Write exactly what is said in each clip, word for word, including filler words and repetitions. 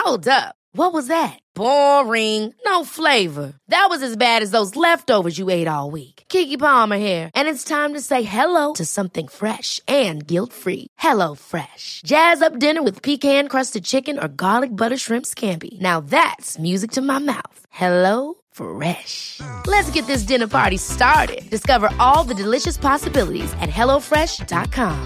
Hold up. What was that? Boring. No flavor. That was as bad as those leftovers you ate all week. Keke Palmer here, and it's time to say hello to something fresh and guilt-free. Hello Fresh. Jazz up dinner with pecan-crusted chicken or garlic butter shrimp scampi. Now that's music to my mouth. Hello Fresh. Let's get this dinner party started. Discover all the delicious possibilities at hello fresh dot com.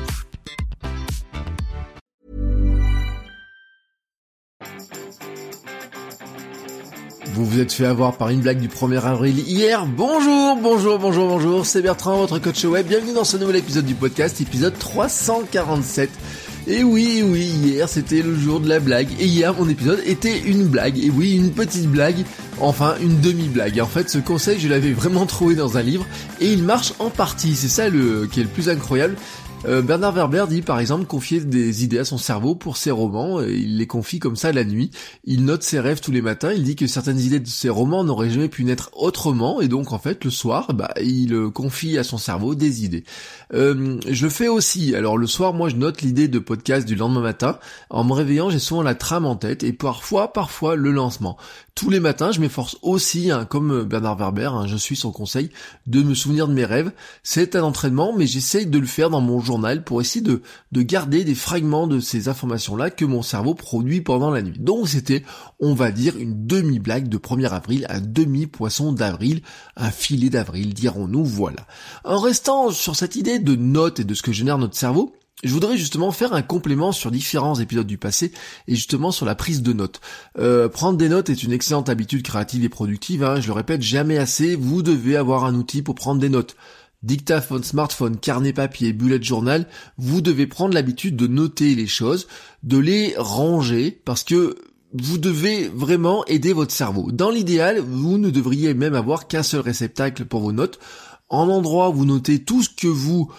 Vous vous êtes fait avoir par une blague du premier avril hier. Bonjour, bonjour, bonjour, bonjour. C'est Bertrand, votre coach web. Bienvenue dans ce nouvel épisode du podcast, épisode trois cent quarante-sept. Et oui, oui, hier c'était le jour de la blague. Et hier, mon épisode était une blague. Et oui, une petite blague. Enfin, une demi-blague. En fait, ce conseil, je l'avais vraiment trouvé dans un livre. Et il marche en partie. C'est ça le qui est le plus incroyable. Euh, Bernard Werber dit par exemple confier des idées à son cerveau pour ses romans, il les confie comme ça la nuit, il note ses rêves tous les matins, il dit que certaines idées de ses romans n'auraient jamais pu naître autrement, et donc en fait le soir, bah il confie à son cerveau des idées. Euh, je le fais aussi, alors le soir moi je note l'idée de podcast du lendemain matin, en me réveillant j'ai souvent la trame en tête, et parfois, parfois le lancement. Tous les matins, je m'efforce aussi, hein, comme Bernard Werber, hein, je suis son conseil, de me souvenir de mes rêves. C'est un entraînement, mais j'essaye de le faire dans mon journal pour essayer de, de garder des fragments de ces informations-là que mon cerveau produit pendant la nuit. Donc c'était, on va dire, une demi-blague de premier avril, un demi-poisson d'avril, un filet d'avril, dirons-nous, voilà. En restant sur cette idée de notes et de ce que génère notre cerveau, je voudrais justement faire un complément sur différents épisodes du passé et justement sur la prise de notes. Euh, prendre des notes est une excellente habitude créative et productive, hein, je le répète jamais assez, vous devez avoir un outil pour prendre des notes. Dictaphone, smartphone, carnet papier, bullet journal, vous devez prendre l'habitude de noter les choses, de les ranger, parce que vous devez vraiment aider votre cerveau. Dans l'idéal, vous ne devriez même avoir qu'un seul réceptacle pour vos notes. En endroit où vous notez tout ce que vous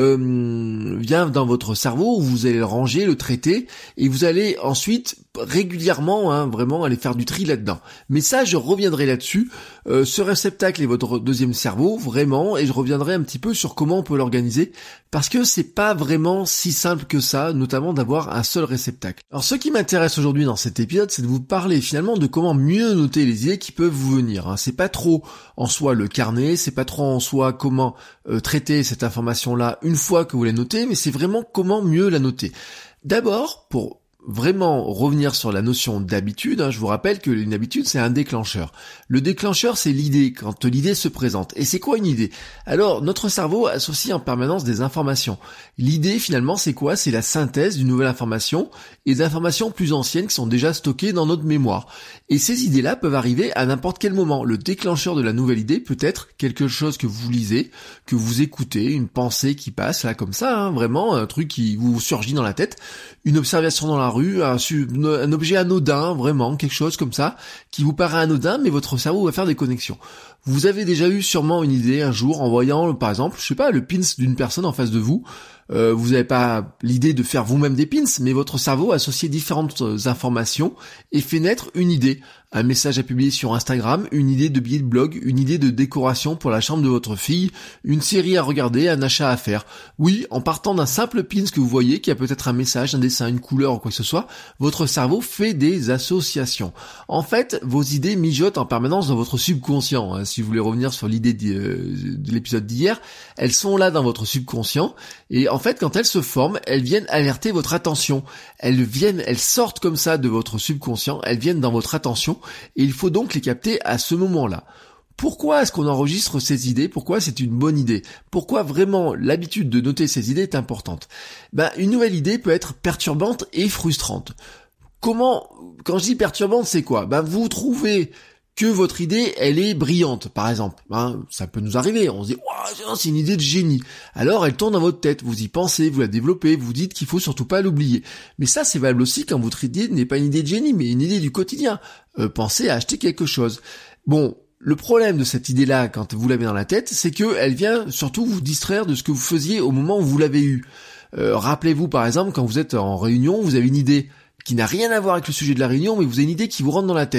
Euh, vient dans votre cerveau, vous allez le ranger, le traiter, et vous allez ensuite régulièrement, hein, vraiment aller faire du tri là-dedans. Mais ça, je reviendrai là-dessus. Euh, ce réceptacle est votre deuxième cerveau, vraiment, et je reviendrai un petit peu sur comment on peut l'organiser, parce que c'est pas vraiment si simple que ça, notamment d'avoir un seul réceptacle. Alors, ce qui m'intéresse aujourd'hui dans cet épisode, c'est de vous parler finalement de comment mieux noter les idées qui peuvent vous venir. Hein. C'est pas trop en soi le carnet, c'est pas trop en soi comment euh, traiter cette information-là une fois que vous la notez, mais c'est vraiment comment mieux la noter. D'abord, pour vraiment revenir sur la notion d'habitude, hein, je vous rappelle que une habitude c'est un déclencheur. Le déclencheur c'est l'idée, quand l'idée se présente. Et c'est quoi une idée? Alors notre cerveau associe en permanence des informations. L'idée finalement c'est quoi? C'est la synthèse d'une nouvelle information et d'informations plus anciennes qui sont déjà stockées dans notre mémoire. Et ces idées-là peuvent arriver à n'importe quel moment. Le déclencheur de la nouvelle idée peut être quelque chose que vous lisez, que vous écoutez, une pensée qui passe là comme ça, hein, vraiment un truc qui vous surgit dans la tête, une observation dans la rue, un, un objet anodin, vraiment quelque chose comme ça qui vous paraît anodin, mais votre cerveau va faire des connexions. Vous avez déjà eu sûrement une idée un jour en voyant, par exemple, je sais pas, le pins d'une personne en face de vous. Euh, vous n'avez pas l'idée de faire vous-même des pins, mais votre cerveau a associé différentes informations et fait naître une idée. Un message à publier sur Instagram, une idée de billet de blog, une idée de décoration pour la chambre de votre fille, une série à regarder, un achat à faire. Oui, en partant d'un simple pins que vous voyez, qui a peut-être un message, un dessin, une couleur ou quoi que ce soit, votre cerveau fait des associations. En fait, vos idées mijotent en permanence dans votre subconscient. Hein. Si vous voulez revenir sur l'idée de, de l'épisode d'hier, elles sont là dans votre subconscient et en fait, quand elles se forment, elles viennent alerter votre attention. Elles viennent, elles sortent comme ça de votre subconscient, elles viennent dans votre attention et il faut donc les capter à ce moment-là. Pourquoi est-ce qu'on enregistre ces idées? Pourquoi c'est une bonne idée? Pourquoi vraiment l'habitude de noter ces idées est importante? Ben, une nouvelle idée peut être perturbante et frustrante. Comment, quand je dis perturbante, c'est quoi? Ben, vous trouvez que votre idée, elle est brillante, par exemple. Hein, ça peut nous arriver, on se dit wow, « c'est une idée de génie ». Alors elle tourne dans votre tête, vous y pensez, vous la développez, vous dites qu'il faut surtout pas l'oublier. Mais ça, c'est valable aussi quand votre idée n'est pas une idée de génie, mais une idée du quotidien. Euh, pensez à acheter quelque chose. Bon, le problème de cette idée-là, quand vous l'avez dans la tête, c'est qu'elle vient surtout vous distraire de ce que vous faisiez au moment où vous l'avez eu. Euh, rappelez-vous, par exemple, quand vous êtes en réunion, vous avez une idée qui n'a rien à voir avec le sujet de la réunion, mais vous avez une idée qui vous rentre dans la tête.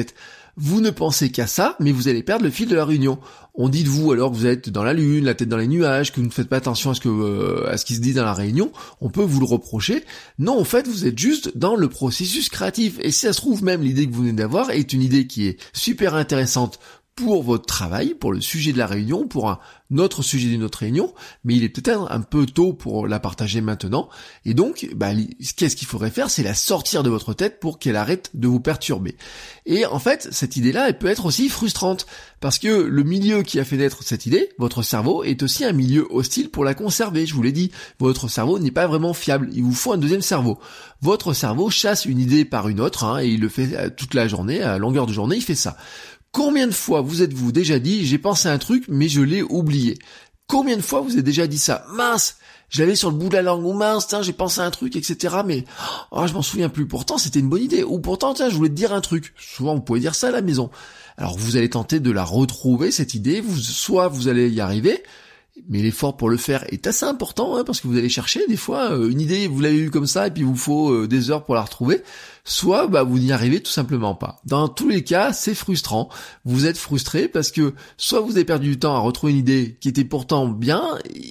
vous ne pensez qu'à ça, mais vous allez perdre le fil de la réunion. On dit de vous alors que vous êtes dans la lune, la tête dans les nuages, que vous ne faites pas attention à ce que euh, à ce qui se dit dans la réunion, on peut vous le reprocher. Non, en fait, vous êtes juste dans le processus créatif. Et si ça se trouve, même l'idée que vous venez d'avoir est une idée qui est super intéressante pour votre travail, pour le sujet de la réunion, pour un autre sujet d'une autre réunion, mais il est peut-être un peu tôt pour la partager maintenant. Et donc, bah, qu'est-ce qu'il faudrait faire? C'est la sortir de votre tête pour qu'elle arrête de vous perturber. Et en fait, cette idée-là, elle peut être aussi frustrante, parce que le milieu qui a fait naître cette idée, votre cerveau, est aussi un milieu hostile pour la conserver. Je vous l'ai dit, votre cerveau n'est pas vraiment fiable. Il vous faut un deuxième cerveau. Votre cerveau chasse une idée par une autre, hein, et il le fait toute la journée, à longueur de journée, il fait ça. Combien de fois vous êtes-vous déjà dit « j'ai pensé à un truc, mais je l'ai oublié » Combien de fois vous avez déjà dit ça ? Mince, je l'avais sur le bout de la langue, ou mince, tiens, j'ai pensé à un truc, et cetera. Mais oh, je m'en souviens plus. Pourtant, c'était une bonne idée. Ou pourtant, tiens, je voulais te dire un truc. Souvent, vous pouvez dire ça à la maison. Alors, vous allez tenter de la retrouver, cette idée. Vous, soit vous allez y arriver, mais l'effort pour le faire est assez important, hein, parce que vous allez chercher des fois euh, une idée, vous l'avez eue comme ça, et puis il vous faut euh, des heures pour la retrouver. Soit bah vous n'y arrivez tout simplement pas. Dans tous les cas, c'est frustrant. Vous êtes frustré parce que soit vous avez perdu du temps à retrouver une idée qui était pourtant bien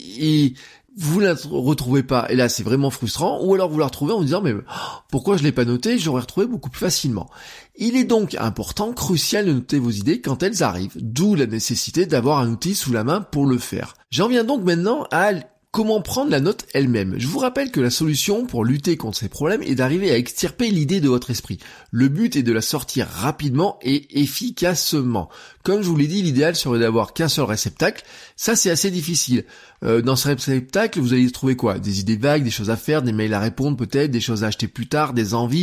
et vous la retrouvez pas, et là c'est vraiment frustrant, ou alors vous la retrouvez en vous disant mais oh, pourquoi je l'ai pas noté, j'aurais retrouvé beaucoup plus facilement. Il est donc important, crucial de noter vos idées quand elles arrivent, d'où la nécessité d'avoir un outil sous la main pour le faire. J'en viens donc maintenant à comment prendre la note elle-même. Je vous rappelle que la solution pour lutter contre ces problèmes est d'arriver à extirper l'idée de votre esprit. Le but est de la sortir rapidement et efficacement. Comme je vous l'ai dit, l'idéal serait d'avoir qu'un seul réceptacle. Ça, c'est assez difficile. Euh, dans ce réceptacle, vous allez trouver quoi ? Des idées vagues, des choses à faire, des mails à répondre peut-être, des choses à acheter plus tard, des envies.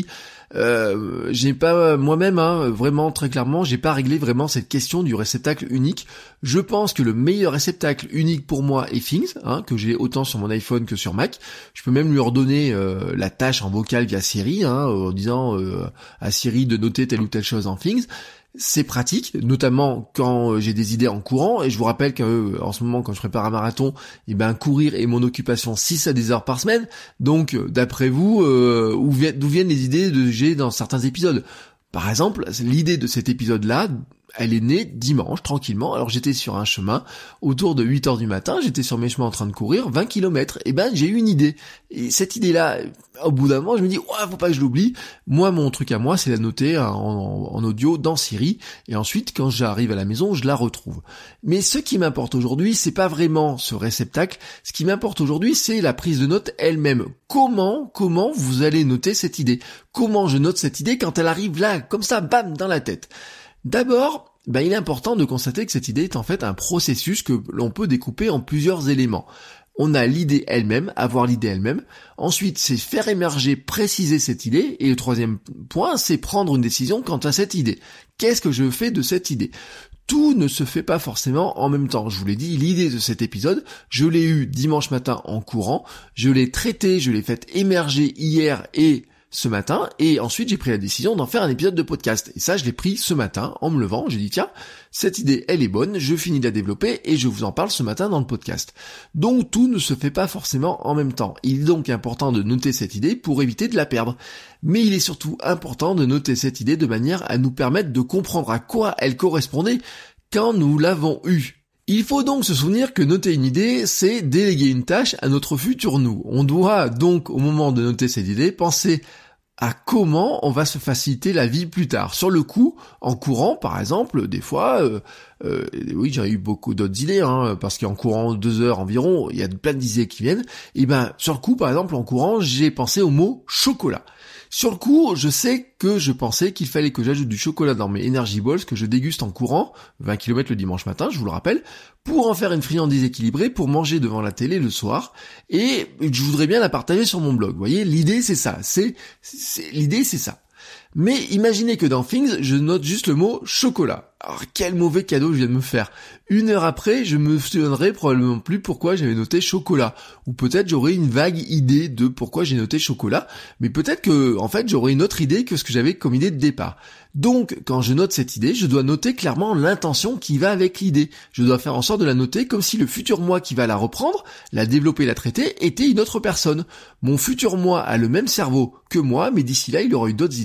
Euh, j'ai pas moi-même, hein, vraiment très clairement, j'ai pas réglé vraiment cette question du réceptacle unique. Je pense que le meilleur réceptacle unique pour moi est Things, hein, que j'ai autant sur mon iPhone que sur Mac. Je peux même lui ordonner euh, la tâche en vocal via Siri, hein, en disant euh, à Siri de noter telle ou telle chose en Things. C'est pratique, notamment quand j'ai des idées en courant, et je vous rappelle que euh, en ce moment quand je prépare un marathon, eh ben courir est mon occupation six à dix heures par semaine. Donc d'après vous, euh, où vi- d'où viennent les idées que j'ai dans certains épisodes ? Par exemple, l'idée de cet épisode-là, elle est née dimanche, tranquillement. Alors j'étais sur un chemin, autour de huit heures du matin, j'étais sur mes chemins en train de courir, vingt kilomètres, et ben j'ai eu une idée. Et cette idée-là, au bout d'un moment, je me dis, ouais, faut pas que je l'oublie. Moi, mon truc à moi, c'est la noter en, en, en audio dans Siri, et ensuite, quand j'arrive à la maison, je la retrouve. Mais ce qui m'importe aujourd'hui, c'est pas vraiment ce réceptacle. Ce qui m'importe aujourd'hui, c'est la prise de note elle-même. Comment, comment vous allez noter cette idée ? Comment je note cette idée quand elle arrive là, comme ça, bam, dans la tête ? D'abord, ben, il est important de constater que cette idée est en fait un processus que l'on peut découper en plusieurs éléments. On a l'idée elle-même, avoir l'idée elle-même. Ensuite, c'est faire émerger, préciser cette idée. Et le troisième point, c'est prendre une décision quant à cette idée. Qu'est-ce que je fais de cette idée ? Tout ne se fait pas forcément en même temps. Je vous l'ai dit, l'idée de cet épisode, je l'ai eue dimanche matin en courant. Je l'ai traitée, je l'ai faite émerger hier et ce matin, et ensuite j'ai pris la décision d'en faire un épisode de podcast. Et ça, je l'ai pris ce matin, en me levant, j'ai dit tiens, cette idée, elle est bonne, je finis de la développer, et je vous en parle ce matin dans le podcast. Donc tout ne se fait pas forcément en même temps. Il est donc important de noter cette idée pour éviter de la perdre. Mais il est surtout important de noter cette idée de manière à nous permettre de comprendre à quoi elle correspondait quand nous l'avons eue. Il faut donc se souvenir que noter une idée, c'est déléguer une tâche à notre futur nous. On doit donc, au moment de noter cette idée, penser à comment on va se faciliter la vie plus tard. Sur le coup, en courant, par exemple, des fois, euh, euh, oui, j'ai eu beaucoup d'autres idées, hein, parce qu'en courant deux heures environ, il y a plein d'idées qui viennent. Et ben, sur le coup, par exemple, en courant, j'ai pensé au mot chocolat. Sur le coup, je sais que je pensais qu'il fallait que j'ajoute du chocolat dans mes Energy Balls que je déguste en courant, vingt kilomètres le dimanche matin, je vous le rappelle, pour en faire une friandise équilibrée pour manger devant la télé le soir, et je voudrais bien la partager sur mon blog. Vous voyez, l'idée c'est ça, c'est, c'est l'idée c'est ça. Mais imaginez que dans Things, je note juste le mot chocolat. Alors quel mauvais cadeau je viens de me faire. Une heure après, je me souviendrai probablement plus pourquoi j'avais noté chocolat. Ou peut-être j'aurais une vague idée de pourquoi j'ai noté chocolat. Mais peut-être que, en fait, j'aurais une autre idée que ce que j'avais comme idée de départ. Donc, quand je note cette idée, je dois noter clairement l'intention qui va avec l'idée. Je dois faire en sorte de la noter comme si le futur moi qui va la reprendre, la développer, la traiter, était une autre personne. Mon futur moi a le même cerveau que moi, mais d'ici là, il aura eu d'autres idées, d'autres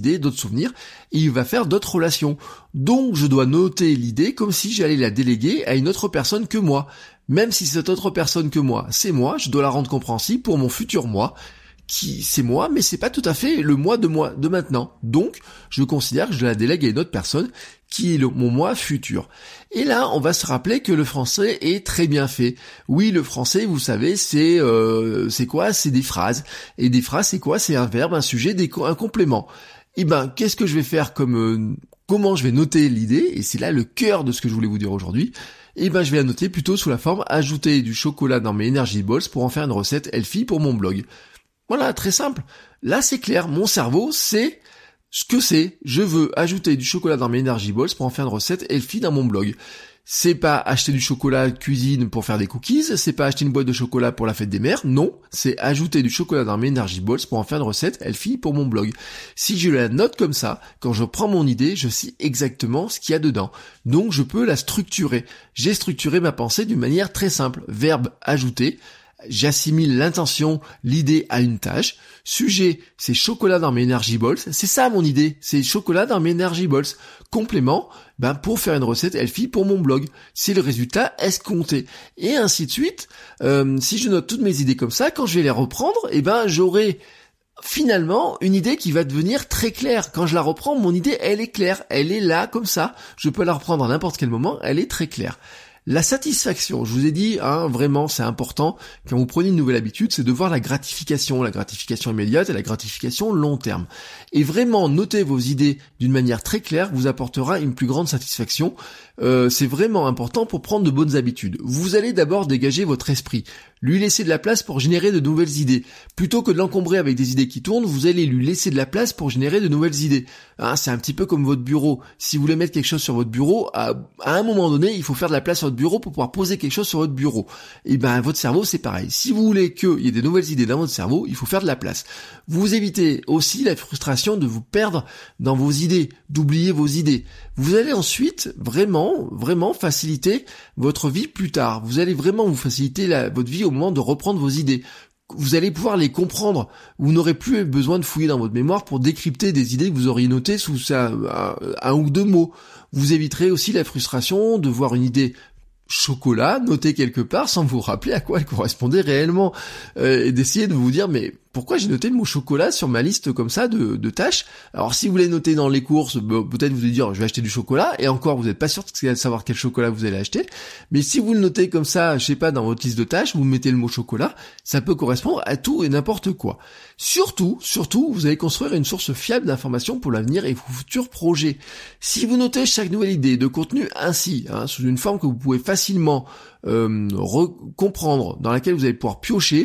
souvenirs et il va faire d'autres relations. Donc je dois noter l'idée comme si j'allais la déléguer à une autre personne que moi. Même si cette autre personne que moi, c'est moi, je dois la rendre compréhensible pour mon futur moi, qui c'est moi, mais c'est pas tout à fait le moi de moi de maintenant. Donc, je considère que je la délègue à une autre personne qui est le, mon moi futur. Et là, on va se rappeler que le français est très bien fait. Oui, le français, vous savez, c'est euh, c'est quoi ? C'est des phrases. Et des phrases, c'est quoi ? C'est un verbe, un sujet, des, un complément. Et ben, qu'est-ce que je vais faire comme euh, comment je vais noter l'idée ? Et c'est là le cœur de ce que je voulais vous dire aujourd'hui. Et ben, je vais la noter plutôt sous la forme ajouter du chocolat dans mes Energy Balls pour en faire une recette healthy pour mon blog. Voilà, très simple. Là, c'est clair. Mon cerveau, c'est ce que c'est. Je veux ajouter du chocolat dans mes Energy Balls pour en faire une recette healthy dans mon blog. C'est pas acheter du chocolat de cuisine pour faire des cookies, c'est pas acheter une boîte de chocolat pour la fête des mères, non, c'est ajouter du chocolat dans mes Energy Balls pour en faire une recette healthy pour mon blog. Si je la note comme ça, quand je prends mon idée, je sais exactement ce qu'il y a dedans. Donc je peux la structurer. J'ai structuré ma pensée d'une manière très simple. Verbe ajouter. J'assimile l'intention, l'idée à une tâche. Sujet, c'est chocolat dans mes Energy Balls. C'est ça mon idée, c'est chocolat dans mes Energy Balls. Complément, ben pour faire une recette healthy pour mon blog. C'est le résultat escompté. Et ainsi de suite. Euh, si je note toutes mes idées comme ça, quand je vais les reprendre, eh ben j'aurai finalement une idée qui va devenir très claire. Quand je la reprends, mon idée, elle est claire. Elle est là, comme ça. Je peux la reprendre à n'importe quel moment. Elle est très claire. La satisfaction, je vous ai dit, hein, vraiment, c'est important, quand vous prenez une nouvelle habitude, c'est de voir la gratification, la gratification immédiate et la gratification long terme. Et vraiment, noter vos idées d'une manière très claire vous apportera une plus grande satisfaction. Euh, c'est vraiment important pour prendre de bonnes habitudes. Vous allez d'abord dégager votre esprit, lui laisser de la place pour générer de nouvelles idées. Plutôt que de l'encombrer avec des idées qui tournent, vous allez lui laisser de la place pour générer de nouvelles idées. Hein, c'est un petit peu comme votre bureau. Si vous voulez mettre quelque chose sur votre bureau, à, à un moment donné, il faut faire de la place sur votre bureau pour pouvoir poser quelque chose sur votre bureau. Et ben, votre cerveau, c'est pareil. Si vous voulez qu'il y ait des nouvelles idées dans votre cerveau, il faut faire de la place. Vous évitez aussi la frustration de vous perdre dans vos idées, d'oublier vos idées. Vous allez ensuite vraiment, vraiment faciliter votre vie plus tard. Vous allez vraiment vous faciliter la, votre vie au moment de reprendre vos idées. Vous allez pouvoir les comprendre. Vous n'aurez plus besoin de fouiller dans votre mémoire pour décrypter des idées que vous auriez notées sous un, un, un ou deux mots. Vous éviterez aussi la frustration de voir une idée chocolat notée quelque part sans vous rappeler à quoi elle correspondait réellement, euh, et d'essayer de vous dire mais pourquoi j'ai noté le mot chocolat sur ma liste comme ça de, de tâches. Alors si vous l'avez noté dans les courses, bah, peut-être vous allez dire je vais acheter du chocolat, et encore vous n'êtes pas sûr de savoir quel chocolat vous allez acheter, mais si vous le notez comme ça, je sais pas, dans votre liste de tâches, vous mettez le mot chocolat, ça peut correspondre à tout et n'importe quoi. Surtout, surtout, vous allez construire une source fiable d'informations pour l'avenir et vos futurs projets. Si vous notez chaque nouvelle idée de contenu ainsi, hein, sous une forme que vous pouvez facilement euh, comprendre, dans laquelle vous allez pouvoir piocher,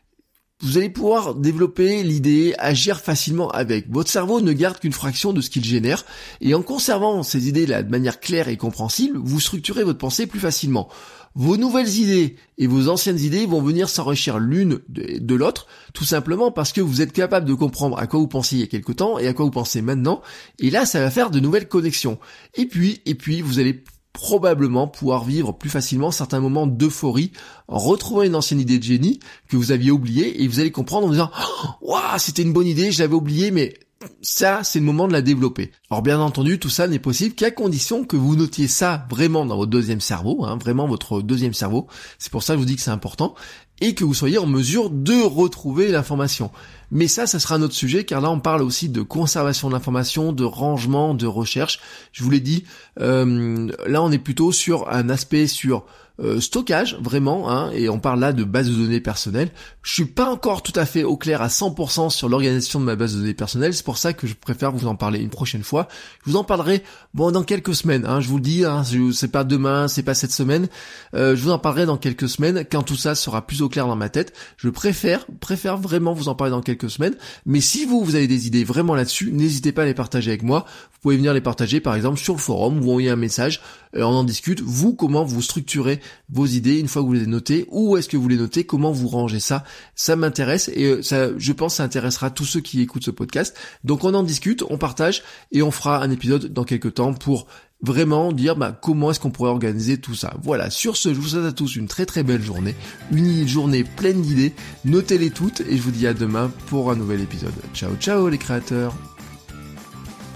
vous allez pouvoir développer l'idée, agir facilement avec. Votre cerveau ne garde qu'une fraction de ce qu'il génère, et en conservant ces idées-là de manière claire et compréhensible, vous structurez votre pensée plus facilement. Vos nouvelles idées et vos anciennes idées vont venir s'enrichir l'une de, de l'autre, tout simplement parce que vous êtes capable de comprendre à quoi vous pensiez il y a quelque temps et à quoi vous pensez maintenant, et là ça va faire de nouvelles connexions. Et puis, et puis vous allez probablement pouvoir vivre plus facilement certains moments d'euphorie en retrouvant une ancienne idée de génie que vous aviez oubliée, et vous allez comprendre en vous disant « Waouh, c'était une bonne idée, je l'avais oubliée, mais ça, c'est le moment de la développer. » Alors bien entendu, tout ça n'est possible qu'à condition que vous notiez ça vraiment dans votre deuxième cerveau, hein, vraiment votre deuxième cerveau, c'est pour ça que je vous dis que c'est important, et que vous soyez en mesure de retrouver l'information. Mais ça, ça sera notre sujet, car là on parle aussi de conservation de l'information, de rangement, de recherche. Je vous l'ai dit, euh, là on est plutôt sur un aspect sur euh, stockage, vraiment, hein, et on parle là de base de données personnelle. Je suis pas encore tout à fait au clair à cent pour cent sur l'organisation de ma base de données personnelle, c'est pour ça que je préfère vous en parler une prochaine fois. Je vous en parlerai, bon, dans quelques semaines, hein, je vous le dis, hein, c'est pas demain, c'est pas cette semaine, euh, je vous en parlerai dans quelques semaines, quand tout ça sera plus au clair dans ma tête. Je préfère, préfère vraiment vous en parler dans quelques semaines, mais si vous, vous avez des idées vraiment là-dessus, n'hésitez pas à les partager avec moi. Vous pouvez venir les partager par exemple sur le forum, ou envoyer un message, euh, on en discute. Vous, comment vous structurez vos idées une fois que vous les notez, où est-ce que vous les notez, comment vous rangez ça, ça m'intéresse, et euh, ça, je pense, ça intéressera tous ceux qui écoutent ce podcast. Donc on en discute, on partage, et on fera un épisode dans quelques temps pour vraiment dire bah, comment est-ce qu'on pourrait organiser tout ça. Voilà, sur ce, je vous souhaite à tous une très très belle journée, une journée pleine d'idées, notez-les toutes, et je vous dis à demain pour un nouvel épisode. Ciao ciao les créateurs.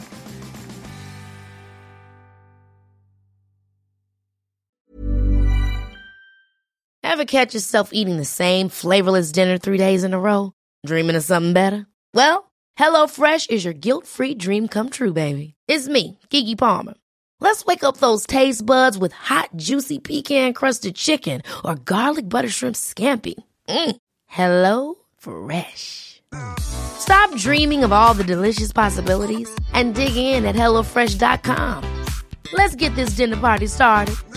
Ever catch yourself eating the same flavorless dinner three days in a row? Dreaming of something better? Well, HelloFresh is your guilt-free dream come true, baby. It's me, Keke Palmer. Let's wake up those taste buds with hot, juicy pecan-crusted chicken or garlic butter shrimp scampi. Mm. Hello Fresh. Stop dreaming of all the delicious possibilities and dig in at hello fresh dot com. Let's get this dinner party started.